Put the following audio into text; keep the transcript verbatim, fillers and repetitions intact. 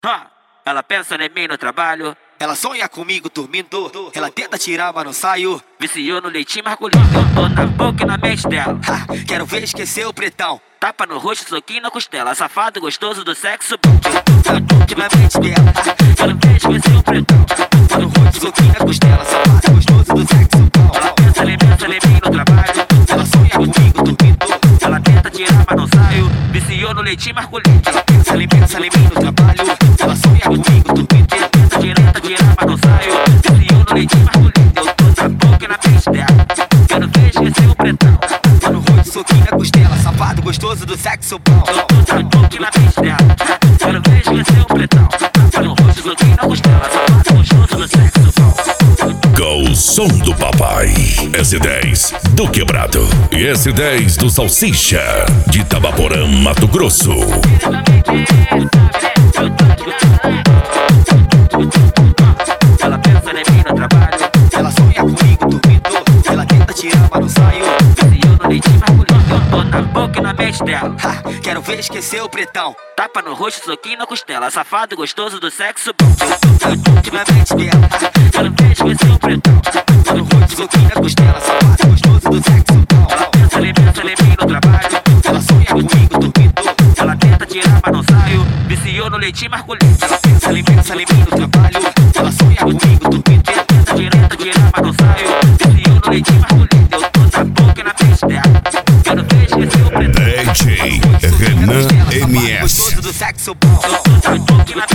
Ha! Ela pensa em mim no trabalho. Ela sonha comigo dormindo. Ela tenta tirar, mas não saio. Viciou no leitinho masculino. Eu tô na boca e na mente dela. Ha, quero ver esquecer o pretão. Tapa no rosto, soquinho na costela. Safado gostoso do sexo. Na boca e na mente dela. Quero ver esquecer o pretão. Tapa no rosto, soquinho na costela. Safado gostoso do sexo. Ela pensa, ela pensa em mim no trabalho. Ela sonha comigo dormindo. Ela tenta tirar, mas não saio. Viciou no leitinho masculino. Ela pensa, ela pensa em mim no trabalho. Ela sonha comigo dormindo. Tenta tirar, tenta tirar, mas não saio. Viciou no leitinho masculino. Eu tô na boca e na mente dela. Quero ver esquecer o pretão. Tapa no rosto, soquinho na costela. Safado gostoso do sexo bom. Eu tô na boca e na mente dela. Quero ver esquecer o pretão. Tapa no rosto, soquinho na costela. Safado gostoso do sexo bom. Com o som do papai. S dez do Quebrado e S dez do Salsicha de Tabaporã, Mato Grosso. Ela pensa em mim no trabalho. Ela sonha comigo dormindo. Ela tenta tirar, mas não saio. Viciou no leitinho masculino. Eu tô na boca e na mente dela. Ha, quero ver esquecer o pretão. Tapa no rosto, soquinho na costela. Safado gostoso do sexo bom. Na boca e na mente dela. Quero ver esquecer o pretão. Tapa no rosto, soquinho na costela. Safado gostoso do sexo bom. Ela pensa, ela pensa em mim no trabalho. Ela sonha comigo dormindo. Ela tenta tirar, mas não saio. Viciou no leitinho masculino. Ela pensa, ela pensa em mim no trabalho. Ela sonha comigo dormindo. Tenta tirar, tenta tirar, mas não saio. Viciou no leitinho masculino. Eu tô na boca e na mente dela. Quero ver esquecer o pretão. D J Renan M S. Gostoso do sexo bom. Eu tô na boca e na